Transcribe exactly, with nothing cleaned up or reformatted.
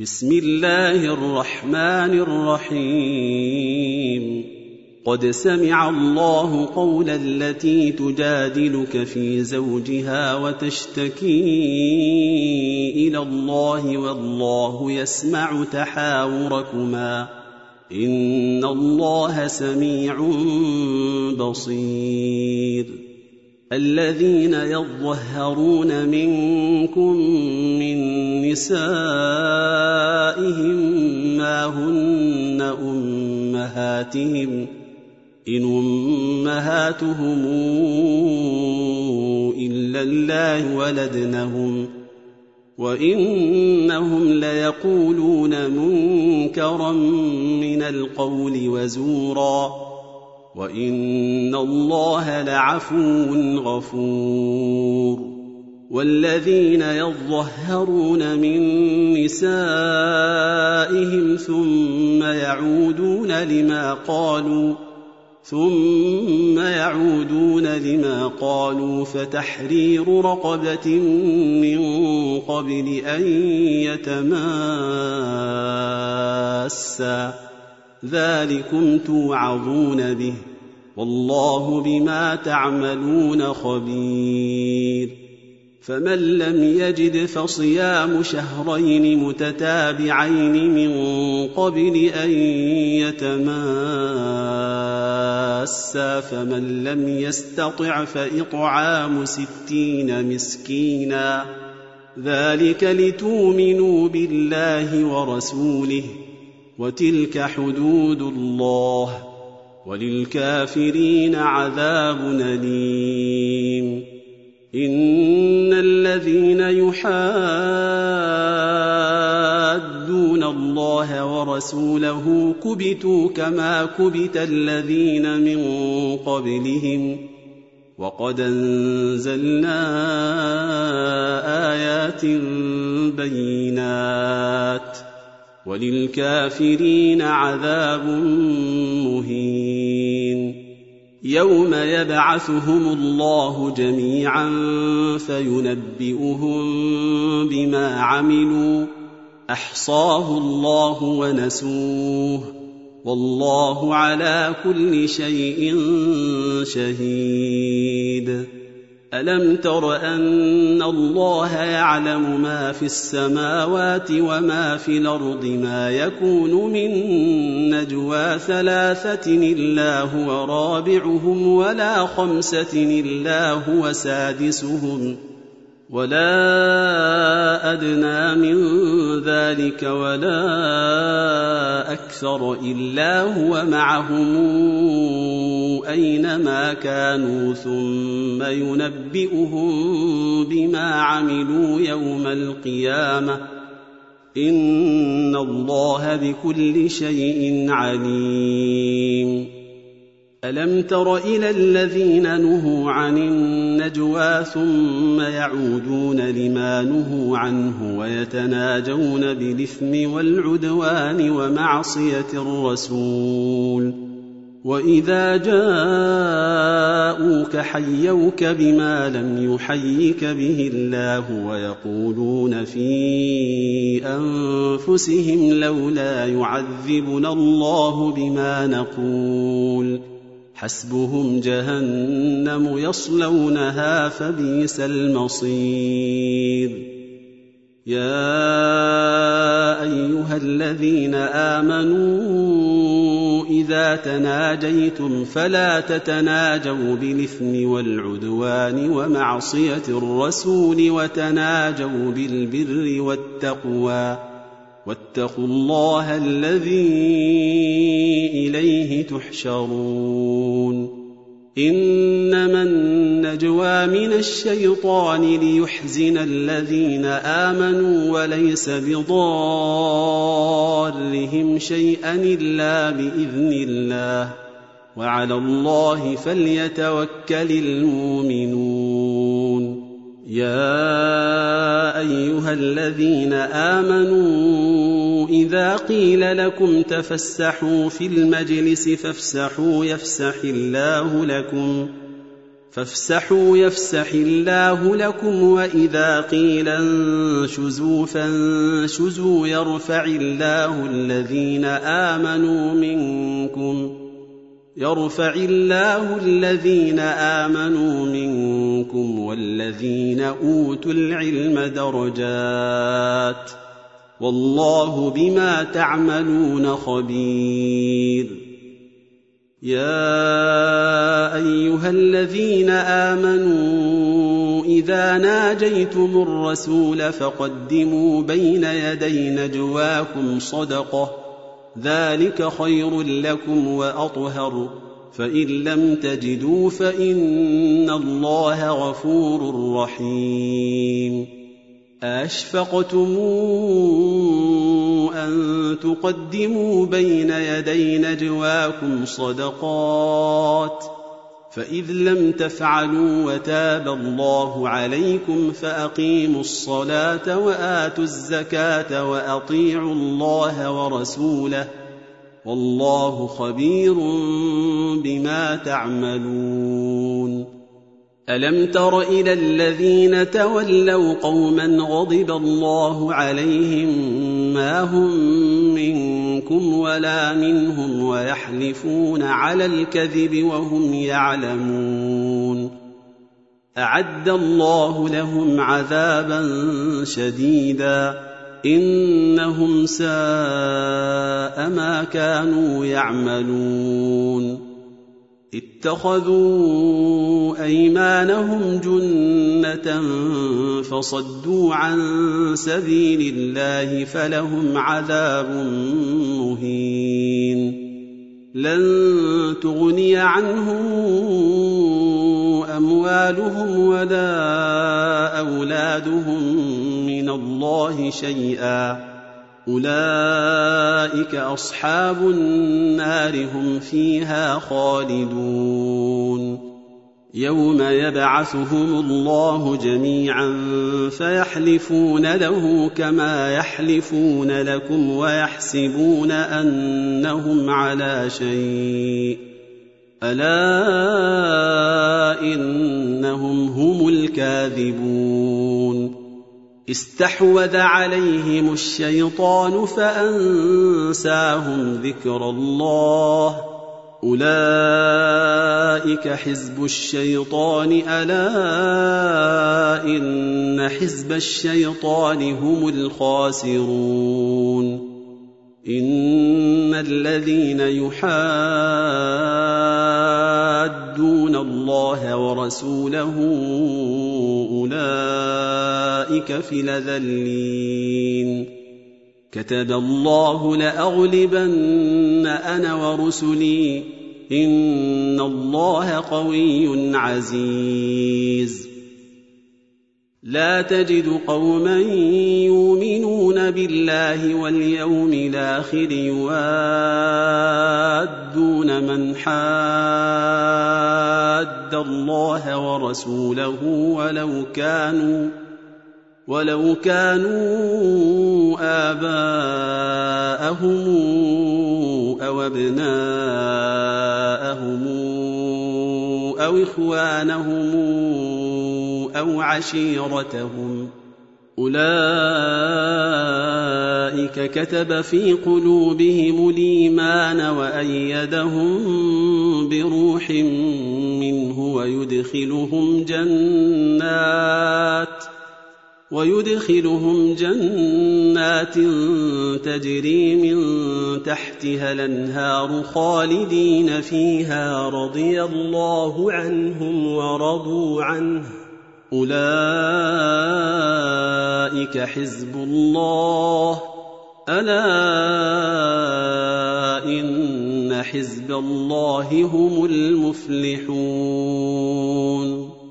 بسم الله الرحمن الرحيم. قد سمع الله قول التي تجادلك في زوجها وتشتكي إلى الله والله يسمع تحاوركما إن الله سميع بصير. الذين يظهرون منكم من نسائهم ما هن أمهاتهم إن أمهاتهم إلا الله ولدنهم وإنهم ليقولون منكرا من القول وزورا وإن الله لعفو غفور. والذين يظهرون من نسائهم ثم يعودون لما قالوا ثم يعودون لما قالوا فتحرير رقبة من قبل أن يتماسا ذلكم توعظون به والله بما تعملون خبير. فمن لم يجد فصيام شهرين متتابعين من قبل أن يتماسا فمن لم يستطع فإطعام ستين مسكينا ذلك لتؤمنوا بالله ورسوله وتلك حدود الله وللكافرين عذاب أليم. إن الذين يحادون الله ورسوله كبتوا كما كبت الذين من قبلهم وقد أنزلنا آيات بينات وللكافرين عذاب مهين. يوم يبعثهم الله جميعا فينبئهم بما عملوا أحصاه الله ونسوه والله على كل شيء شهيد. ألم تر أن الله يعلم ما في السماوات وما في الأرض ما يكون من نجوى ثلاثة إلا هو رابعهم ولا خمسة إلا هو سادسهم ولا أدنى من ذلك ولا أكثر إلا هو معهم أينما كانوا ثم ينبئهم بما عملوا يوم القيامة إن الله بكل شيء عليم. ألم تر إلى الذين نهوا عن النجوى ثم يعودون لما نهوا عنه ويتناجون بالإثم والعدوان ومعصية الرسول وإذا جاءوك حيوك بما لم يحيك به الله ويقولون في أنفسهم لولا يعذبنا الله بما نقول حسبهم جهنم يصلونها فبئس المصير. يا أيها الذين آمنوا إذا تناجيتم فلا تتناجوا بالإثم والعدوان ومعصية الرسول وتناجوا بالبر والتقوى واتقوا الله الذي إليه تحشرون. إنما النجوى من الشيطان ليحزن الذين آمنوا وليس بضارهم شيئا إلا بإذن الله وعلى الله فليتوكل المؤمنون. يا أيها الذين آمنوا إذا قيل لكم تفسحوا في المجلس فافسحوا يفسح الله لكم فافسحوا يفسح الله لكم، وإذا قيل انشزوا فانشزوا يرفع الله الذين آمنوا منكم يرفع الله الذين آمنوا منكم والذين أوتوا العلم درجات، والله بما تعملون خبير. يا أيها الذين آمنوا إذا ناجيتم الرسول فقدموا بين يدي نجواكم صدقة، ذلك خير لكم وأطهر، فإن لم تجدوا فإن الله غفور رحيم. أشفقتم أن تقدموا بين يدي نجواكم صدقات، فإذ لم تفعلوا وتاب الله عليكم فأقيموا الصلاة وآتوا الزكاة وأطيعوا الله ورسوله، والله خبير بما تعملون. ألم تر إلى الذين تولوا قوما غضب الله عليهم ما هم منكم ولا منهم ويحلفون على الكذب وهم يعلمون، أعد الله لهم عذابا شديدا إنهم ساء ما كانوا يعملون. اتخذوا أيمانهم جنة فصدوا عن سبيل الله فلهم عذاب مهين. لن تغني عنهم أموالهم ولا أولادهم من الله شيئا، أولئك أصحاب النار هم فيها خالدون. يوم يبعثهم الله جميعا فيحلفون له كما يحلفون لكم ويحسبون أنهم على شيء، ألا إنهم هم الكاذبون. استحوذ عليهم الشيطان فأنساهم ذكر الله، أولئك حزب الشيطان، ألا إن حزب الشيطان هم الخاسرون. إن الذين يحادون الله ورسوله أولئك في الأذلين. كتب الله لأغلبن أنا ورسلي إن الله قوي عزيز. لا تجد قوما يؤمنون بالله واليوم الآخر يوادون من حاد الله ورسوله ولو كانوا ولو كانوا آباءهم أو أبناءهم أو إخوانهم أو عشيرتهم، أولئك كتب في قلوبهم الإيمان وأيدهم بروح منه ويدخلهم جنات ويدخلهم جنات تجري من تحتها الأنهار خالدين فيها، رضي الله عنهم ورضوا عنه، أولئك حزب الله، ألا إن حزب الله هم المفلحون.